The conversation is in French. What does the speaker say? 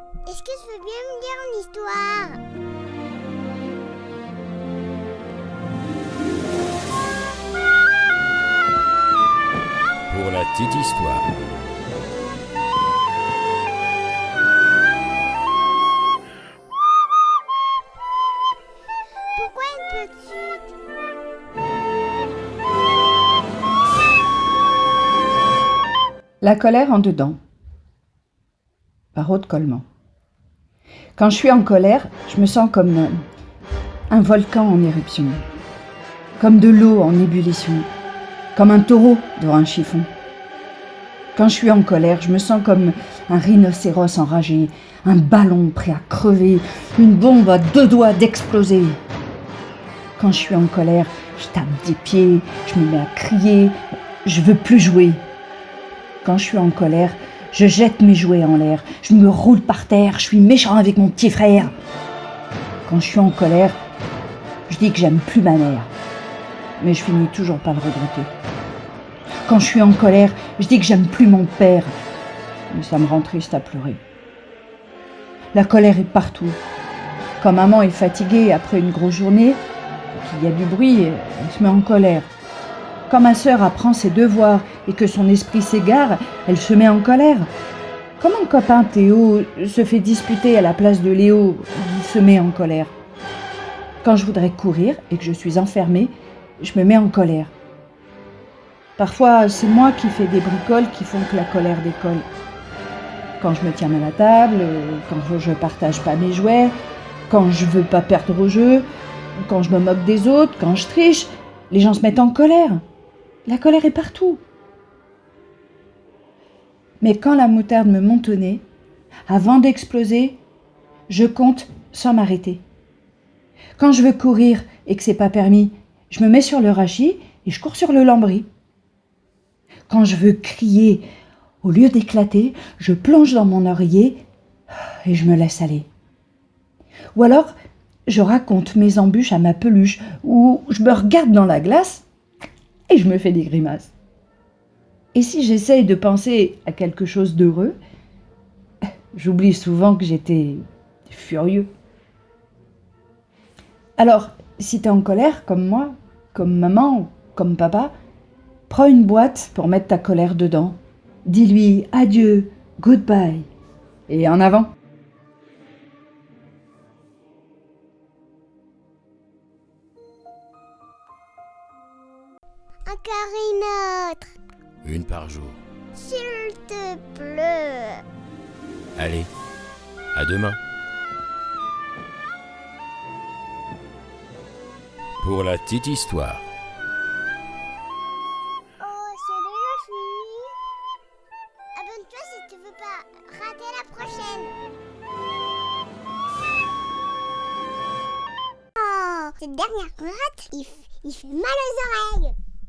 Est-ce que tu veux bien me dire une histoire? Pour la petite histoire. Pourquoi une petite? La colère en dedans. Par Aude Coleman. Quand je suis en colère, je me sens comme un volcan en éruption, comme de l'eau en ébullition, comme un taureau devant un chiffon. Quand je suis en colère, je me sens comme un rhinocéros enragé, un ballon prêt à crever, une bombe à 2 doigts d'exploser. Quand je suis en colère, je tape des pieds, je me mets à crier, je veux plus jouer. Quand je suis en colère, je jette mes jouets en l'air, je me roule par terre, je suis méchant avec mon petit frère. Quand je suis en colère, je dis que j'aime plus ma mère, mais je finis toujours par le regretter. Quand je suis en colère, je dis que j'aime plus mon père, mais ça me rend triste à pleurer. La colère est partout. Quand maman est fatiguée après une grosse journée, qu'il y a du bruit, elle se met en colère. Quand ma sœur apprend ses devoirs et que son esprit s'égare, elle se met en colère. Quand mon copain Théo se fait disputer à la place de Léo, il se met en colère. Quand je voudrais courir et que je suis enfermée, je me mets en colère. Parfois, c'est moi qui fais des bricoles qui font que la colère décolle. Quand je me tiens à la table, quand je partage pas mes jouets, quand je veux pas perdre au jeu, quand je me moque des autres, quand je triche, les gens se mettent en colère. La colère est partout. Mais quand la moutarde me monte au nez, avant d'exploser, je compte sans m'arrêter. Quand je veux courir et que c'est pas permis, je me mets sur le rachis et je cours sur le lambris. Quand je veux crier, au lieu d'éclater, je plonge dans mon oreiller et je me laisse aller. Ou alors, je raconte mes embûches à ma peluche ou je me regarde dans la glace et je me fais des grimaces. Et si j'essaye de penser à quelque chose d'heureux, j'oublie souvent que j'étais furieux. Alors, si t'es en colère comme moi, comme maman ou comme papa, prends une boîte pour mettre ta colère dedans. Dis-lui adieu, goodbye et en avant. Encore une autre. Une par jour. S'il te plaît. Allez, à demain. Pour la petite histoire. Oh, c'est déjà fini. Abonne-toi si tu veux pas rater la prochaine. Oh, cette dernière rate, il fait mal aux oreilles.